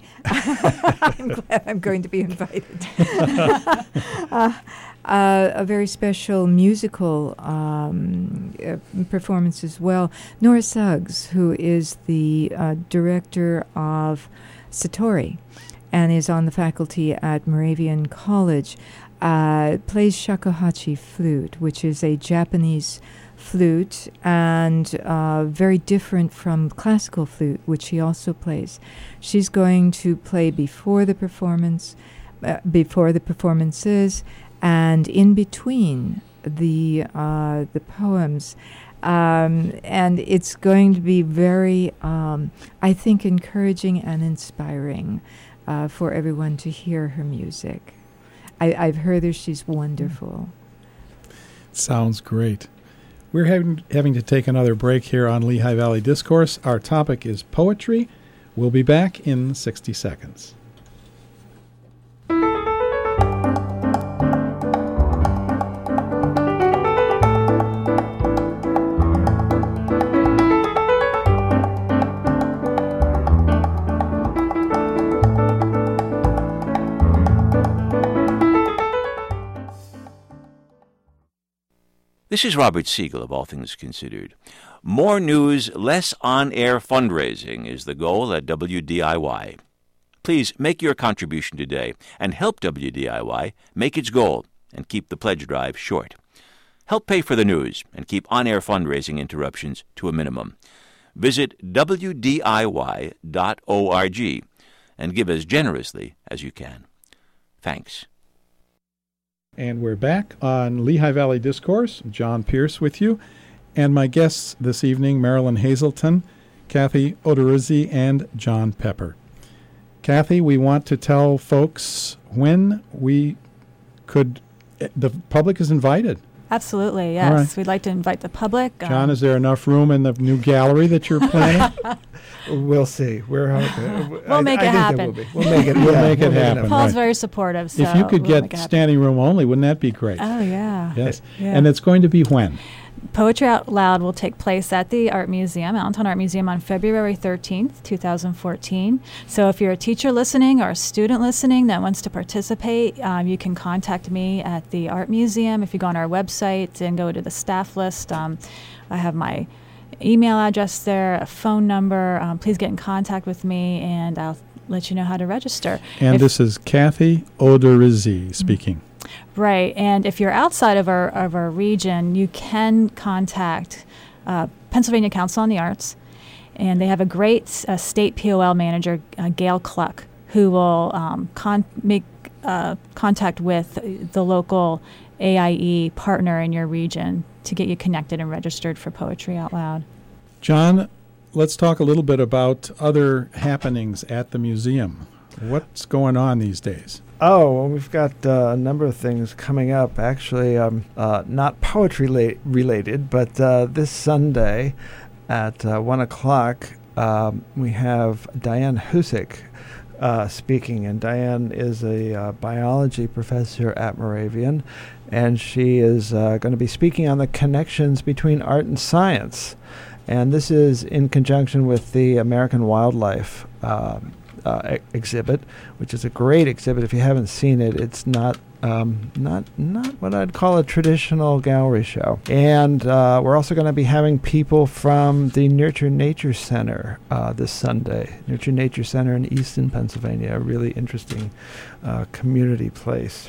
I'm glad I'm going to be invited, uh, uh, a very special musical um, uh, performance as well. Nora Suggs, who is the uh, director of Satori and is on the faculty at Moravian College, uh, plays shakuhachi flute, which is a Japanese flute, and uh, very different from classical flute, which she also plays. She's going to play before the performance, uh, before the performances, and in between the uh, the poems. Um, and it's going to be very, um, I think, encouraging and inspiring uh, for everyone to hear her music. I, I've heard her; she's wonderful. Sounds great. We're having, having to take another break here on Lehigh Valley Discourse. Our topic is poetry. We'll be back in sixty seconds. This is Robert Siegel of All Things Considered. More news, less on-air fundraising is the goal at W D I Y. Please make your contribution today and help W D I Y make its goal and keep the pledge drive short. Help pay for the news and keep on-air fundraising interruptions to a minimum. Visit W D I Y dot org and give as generously as you can. Thanks. And we're back on Lehigh Valley Discourse. John Pierce with you. And my guests this evening, Marilyn Hazelton, Kathy Odorizzi, and John Pepper. Kathy, we want to tell folks when we could, the public is invited. Absolutely, yes. Right. We'd like to invite the public. John, um, is there enough room in the new gallery that you're planning? We'll see. We're hoping. We'll I, make I it think happen. There will be. We'll make it. We'll yeah, make it we'll happen. Paul's right. very supportive. So if you could we'll get standing room only, wouldn't that be great? Oh, yeah. Yes. Yeah. And it's going to be when? Poetry Out Loud will take place at the Art Museum, Allentown Art Museum, on February thirteenth, twenty fourteen. So if you're a teacher listening or a student listening that wants to participate, um, you can contact me at the Art Museum. If you go on our website and go to the staff list, um, I have my email address there, a phone number. Um, please get in contact with me, and I'll let you know how to register. And if this is Kathy Odorizzi speaking. Right, and if you're outside of our of our region, you can contact uh, Pennsylvania Council on the Arts, and they have a great uh, state P O L manager, uh, Gail Cluck, who will um, con- make uh, contact with the local A I E partner in your region to get you connected and registered for Poetry Out Loud. John, let's talk a little bit about other happenings at the museum. What's going on these days? Oh, well, we've got uh, a number of things coming up. Actually, um, uh, not poetry la- related, but uh, this Sunday at uh, one o'clock, um, we have Diane Husick uh, speaking. And Diane is a uh, biology professor at Moravian, and she is uh, going to be speaking on the connections between art and science. And this is in conjunction with the American Wildlife um, Uh, e- exhibit, which is a great exhibit. If you haven't seen it, it's not um, not not what I'd call a traditional gallery show. And uh, we're also going to be having people from the Nurture Nature Center uh, this Sunday. Nurture Nature Center in Easton, Pennsylvania, a really interesting uh, community place.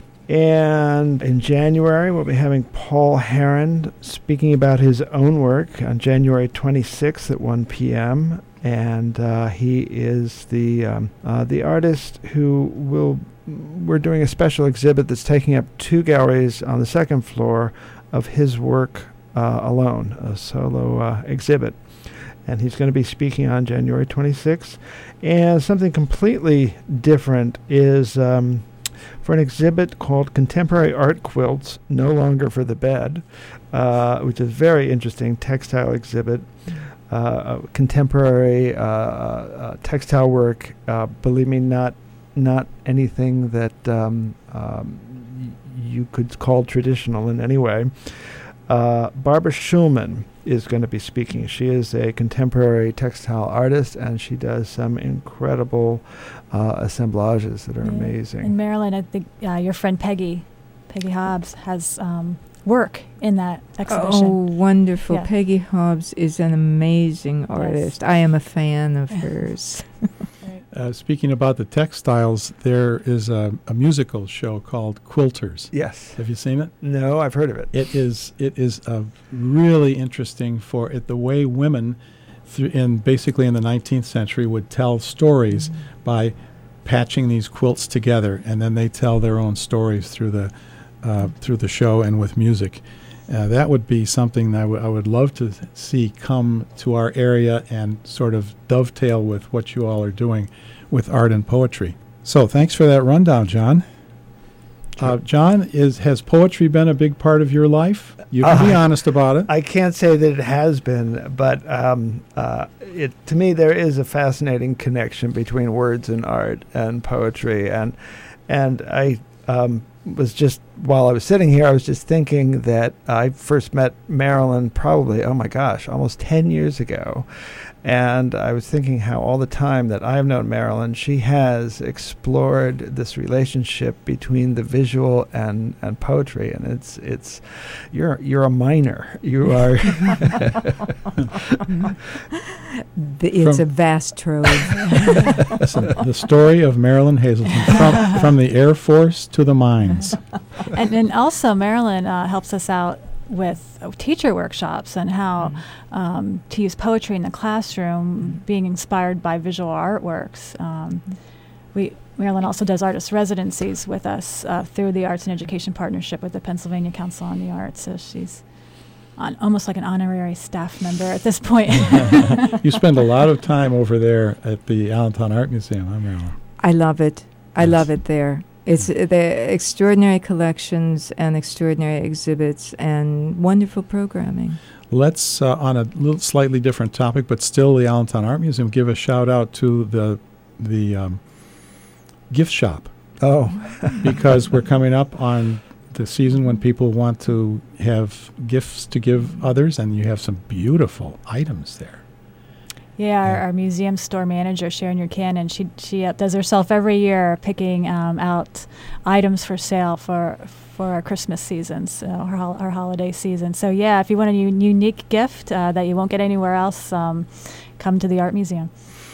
And in January, we'll be having Paul Heron speaking about his own work on January twenty-sixth at one p.m., and uh, he is the um, uh, the artist who will. We're doing a special exhibit that's taking up two galleries on the second floor of his work uh, alone, a solo uh, exhibit. And he's going to be speaking on January twenty-sixth. And something completely different is um, for an exhibit called Contemporary Art Quilts, No Longer for the Bed, uh, which is a very interesting textile exhibit. Uh, contemporary uh, uh, textile work, uh, believe me, not not anything that um, um, y- you could call traditional in any way. Uh, Barbara Schulman is going to be speaking. She is a contemporary textile artist, and she does some incredible uh, assemblages that are Yeah. amazing. In Maryland, I think uh, your friend Peggy, Peggy Hobbs, has um, work in that exhibition. Oh, wonderful. Yeah. Peggy Hobbs is an amazing artist. I am a fan of hers. Uh, speaking about the textiles, there is a, a musical show called Quilters. Yes. Have you seen it? No, I've heard of it. It is it is a really interesting for it the way women, th- in basically in the nineteenth century, would tell stories mm-hmm. by patching these quilts together, and then they tell their own stories through the uh, through the show and with music. Uh, that would be something that I, w- I would love to th- see come to our area and sort of dovetail with what you all are doing with art and poetry. So thanks for that rundown, John. Uh, John, is has poetry been a big part of your life? You can uh, be honest about it. I can't say that it has been, but um, uh, it to me there is a fascinating connection between words and art and poetry, and and I um, was just while I was sitting here, I was just thinking that I first met Marilyn probably oh my gosh, almost ten years ago. And I was thinking how all the time that I've known Marilyn, she has explored this relationship between the visual and, and poetry, and it's it's you're you're a miner. You are. the, it's from a vast trove. Listen, the story of Marilyn Hazelton from from the Air Force to the mines. and and also Marilyn uh, helps us out with uh, teacher workshops and how mm. um, to use poetry in the classroom, mm. being inspired by visual artworks. Um, we Marilyn also does artist residencies with us uh, through the Arts and Education Partnership with the Pennsylvania Council on the Arts. So she's on, almost like an honorary staff member at this point. You spend a lot of time over there at the Allentown Art Museum, huh, Marilyn? I love it. I yes. love it there. It's uh, the extraordinary collections and extraordinary exhibits and wonderful programming. Let's, uh, on a little slightly different topic, but still the Allentown Art Museum, give a shout out to the the um, gift shop. Oh, because we're coming up on the season when people want to have gifts to give others, and you have some beautiful items there. Yeah, our, our museum store manager, Sharon Urcanon, she she uh, does herself every year picking um, out items for sale for for our Christmas seasons, so our, hol- our holiday season. So yeah, if you want a u- unique gift uh, that you won't get anywhere else, um, come to the Art Museum.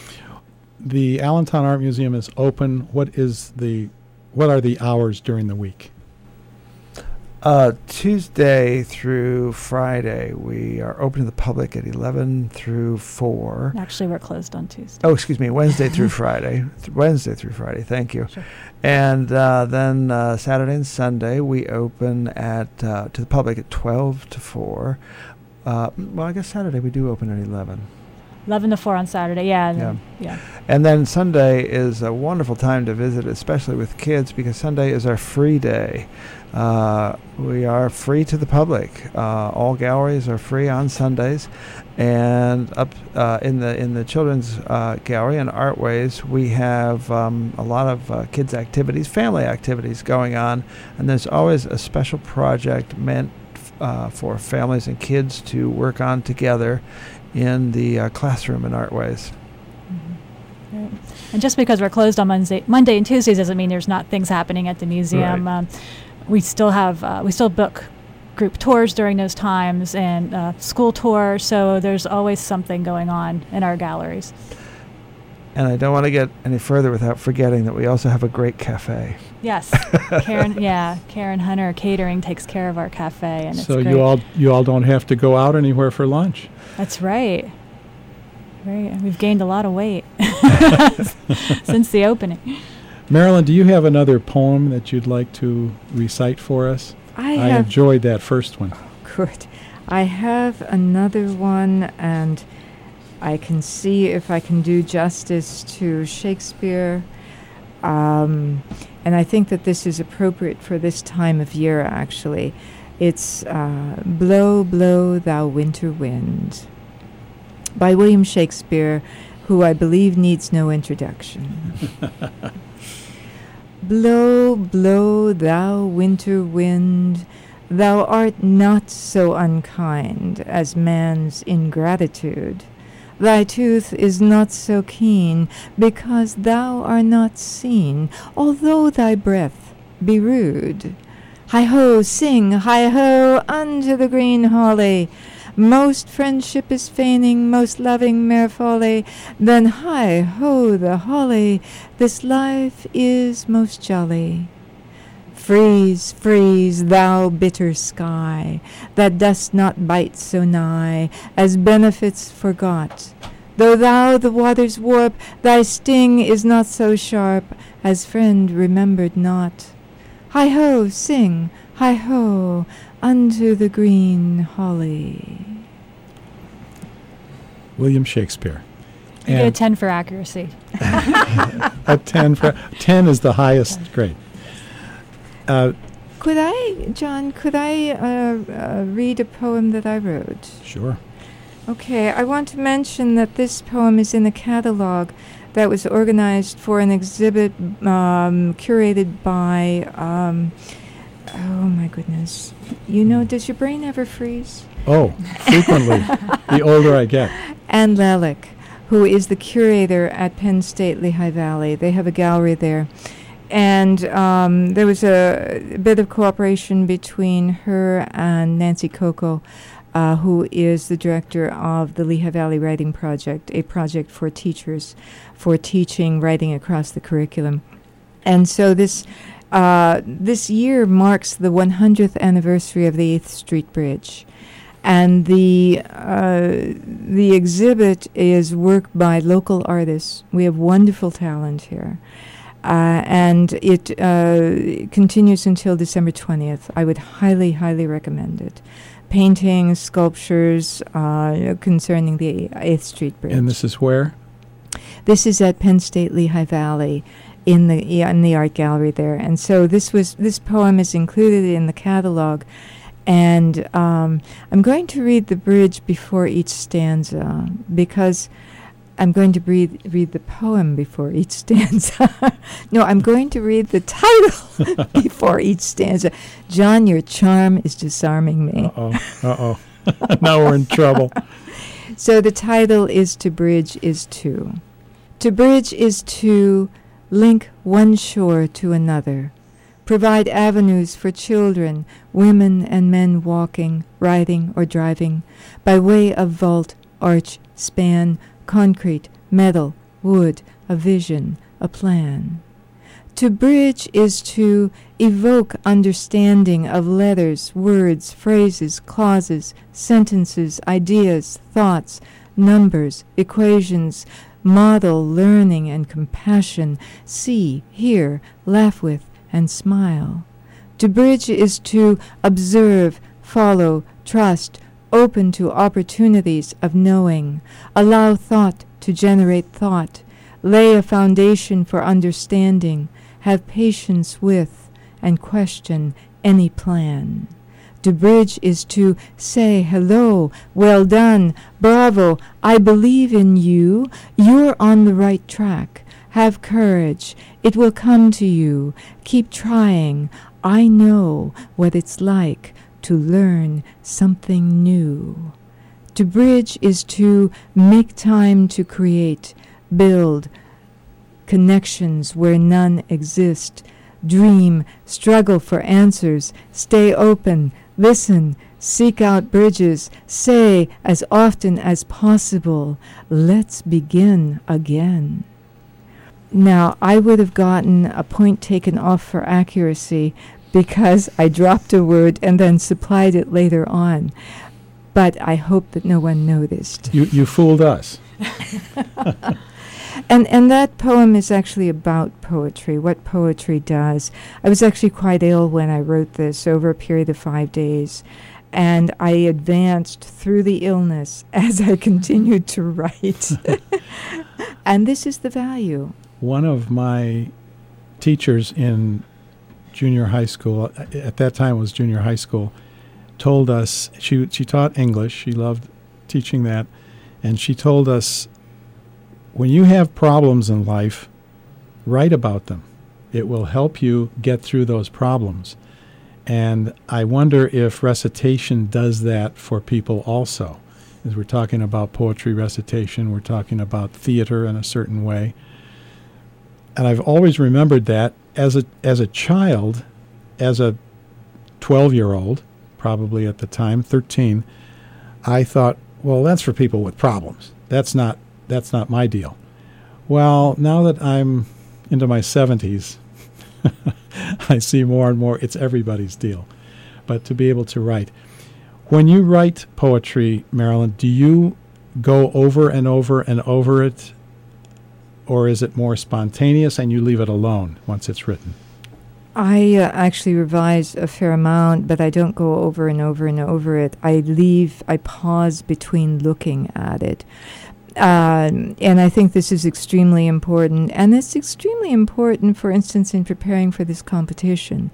The Allentown Art Museum is open. What is the what are the hours during the week? Uh, Tuesday through Friday, we are open to the public at eleven through four. Actually, we're closed on Tuesday. Oh, excuse me, Wednesday through Friday. Th- Wednesday through Friday, thank you. Sure. And uh, then uh, Saturday and Sunday, we open at uh, to the public at twelve to four. Uh, well, I guess Saturday we do open at eleven. eleven to four on Saturday, yeah. And yeah. Then, yeah. And then Sunday is a wonderful time to visit, especially with kids, because Sunday is our free day. Uh, we are free to the public. Uh, all galleries are free on Sundays, and up uh, in the in the children's uh, gallery and Artways, we have um, a lot of uh, kids' activities, family activities going on, and there's always a special project meant f- uh, for families and kids to work on together in the uh, classroom in Artways. Mm-hmm. Right. And just because we're closed on Monday, Monday and Tuesdays doesn't mean there's not things happening at the museum. Right. Um, we still have uh, we still book group tours during those times and uh, school tours. So there's always something going on in our galleries. And I don't want to get any further without forgetting that we also have a great cafe. Yes, Karen. Yeah, Karen Hunter Catering takes care of our cafe, and so it's great. you all you all don't have to go out anywhere for lunch. That's right. Right. We've gained a lot of weight since the opening. Marilyn, do you have another poem that you'd like to recite for us? I, I have enjoyed that first one. Good. I have another one, and I can see if I can do justice to Shakespeare. Um, and I think that this is appropriate for this time of year, actually. It's uh, Blow, Blow, Thou Winter Wind, by William Shakespeare, who I believe needs no introduction. Blow, blow, thou winter wind, thou art not so unkind as man's ingratitude. Thy tooth is not so keen, because thou art not seen, although thy breath be rude. Hi-ho, sing, hi-ho, unto the green holly. Most friendship is feigning, most loving mere folly. Then hi-ho the holly, this life is most jolly. Freeze, freeze, thou bitter sky, that dost not bite so nigh, as benefits forgot. Though thou the waters warp, thy sting is not so sharp, as friend remembered not. Hi-ho, sing, hi-ho, unto the green holly. William Shakespeare. You get a ten for accuracy. A ten for ten is the highest grade. Uh, Could I, John, could I uh, uh, read a poem that I wrote? sure. Okay, I want to mention that this poem is in a catalog that was organized for an exhibit um, curated by, um, oh my goodness. You know, does your brain ever freeze? Oh, frequently. The older I get. Anne Lalick, who is the curator at Penn State Lehigh Valley. They have a gallery there. And um, there was a, a bit of cooperation between her and Nancy Coco, uh, who is the director of the Lehigh Valley Writing Project, a project for teachers for teaching writing across the curriculum. And so this uh, this year marks the one hundredth anniversary of the eighth Street Bridge. And the uh, the exhibit is work by local artists. We have wonderful talent here. Uh, and it uh, continues until December twentieth. I would highly, highly recommend it. Paintings, sculptures uh, concerning the eighth Street Bridge. And this is where? This is at Penn State Lehigh Valley in the in the art gallery there. And so this was this poem is included in the catalog. And um, I'm going to read the bridge before each stanza because I'm going to read, read the poem before each stanza. No, I'm going to read the title before each stanza. John, your charm is disarming me. Uh-oh, uh-oh. Now we're in trouble. So the title is To Bridge is To. To bridge is to link one shore to another. Provide avenues for children, women and men walking, riding, or driving, by way of vault, arch, span, concrete, metal, wood, a vision, a plan. To bridge is to evoke understanding of letters, words, phrases, clauses, sentences, ideas, thoughts, numbers, equations, model learning and compassion, see, hear, laugh with, and smile. To bridge is to observe, follow, trust, open to opportunities of knowing, allow thought to generate thought, lay a foundation for understanding, have patience with, and question any plan. To bridge is to say hello, well done, bravo, I believe in you, you're on the right track. Have courage, it will come to you. Keep trying, I know what it's like to learn something new. To bridge is to make time to create, build connections where none exist, dream, struggle for answers, stay open, listen, seek out bridges, say as often as possible, let's begin again. Now, I would have gotten a point taken off for accuracy because I dropped a word and then supplied it later on. But I hope that no one noticed. You you fooled us. And and that poem is actually about poetry, what poetry does. I was actually quite ill when I wrote this over a period of five days. And I advanced through the illness as I continued to write. And this is the value. One of my teachers in junior high school, at that time it was junior high school, told us, she she taught English, she loved teaching that, and she told us, when you have problems in life, write about them. It will help you get through those problems. And I wonder if recitation does that for people also. As we're talking about poetry recitation, we're talking about theater in a certain way. And I've always remembered that as a as a child, as a twelve-year-old, probably at the time, thirteen, I thought, well, that's for people with problems. That's not that's not my deal. Well, now that I'm into my seventies, I see more and more it's everybody's deal. But to be able to write. When you write poetry, Marilyn, do you go over and over and over it, or is it more spontaneous and you leave it alone once it's written? I uh, actually revise a fair amount, but I don't go over and over and over it. I leave, I pause between looking at it. Uh, and I think this is extremely important. And it's extremely important, for instance, in preparing for this competition,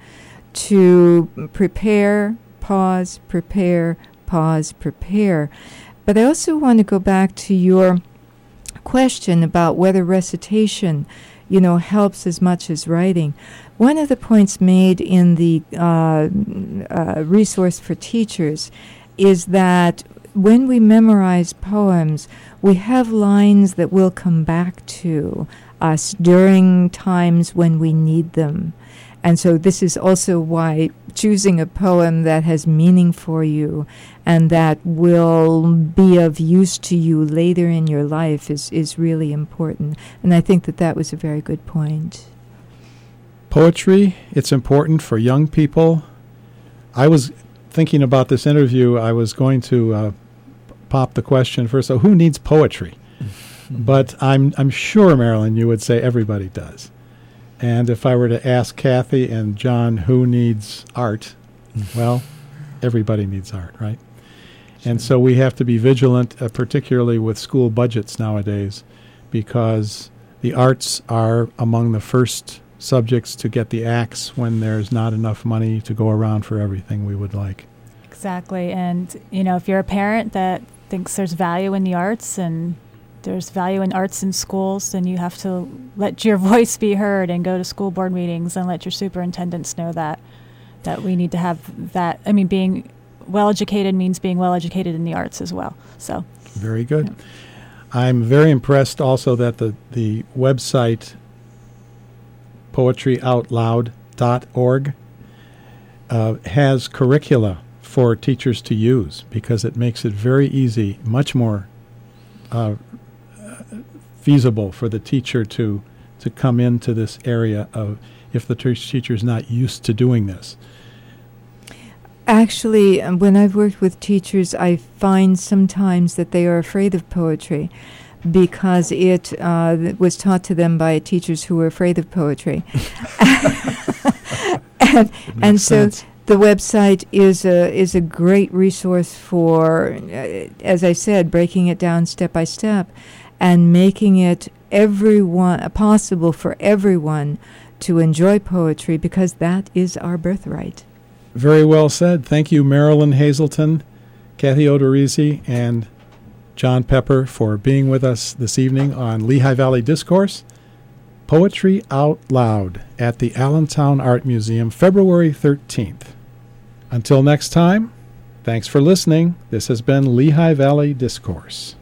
to prepare, pause, prepare, pause, prepare. But I also want to go back to your question about whether recitation, you know, helps as much as writing. One of the points made in the uh, uh, resource for teachers is that when we memorize poems, we have lines that will come back to us during times when we need them. And so this is also why choosing a poem that has meaning for you and that will be of use to you later in your life is, is really important. And I think that that was a very good point. Poetry, it's important for young people. I was thinking about this interview. I was going to uh, pop the question first, so who needs poetry? But I'm I'm sure, Marilyn, you would say everybody does. And if I were to ask Kathy and John who needs art, well, everybody needs art, right? Sure. And so we have to be vigilant, uh, particularly with school budgets nowadays, because the arts are among the first subjects to get the axe when there's not enough money to go around for everything we would like. Exactly. And, you know, if you're a parent that thinks there's value in the arts and there's value in arts in schools, then you have to let your voice be heard and go to school board meetings and let your superintendents know that that we need to have that. I mean, being well-educated means being well-educated in the arts as well. So very good. Yeah. I'm very impressed also that the, the website poetry out loud dot org uh, has curricula for teachers to use, because it makes it very easy, much more uh, feasible for the teacher to to come into this area of if the t- teacher is not used to doing this. Actually, um, when I've worked with teachers, I find sometimes that they are afraid of poetry because it uh, was taught to them by teachers who were afraid of poetry. and and so sense. The website is a is a great resource for, uh, as I said, breaking it down step by step and making it everyone uh, possible for everyone to enjoy poetry, because that is our birthright. Very well said. Thank you, Marilyn Hazelton, Kathy Odorizzi, and John Pepper for being with us this evening on Lehigh Valley Discourse. Poetry Out Loud at the Allentown Art Museum, February thirteenth. Until next time, thanks for listening. This has been Lehigh Valley Discourse.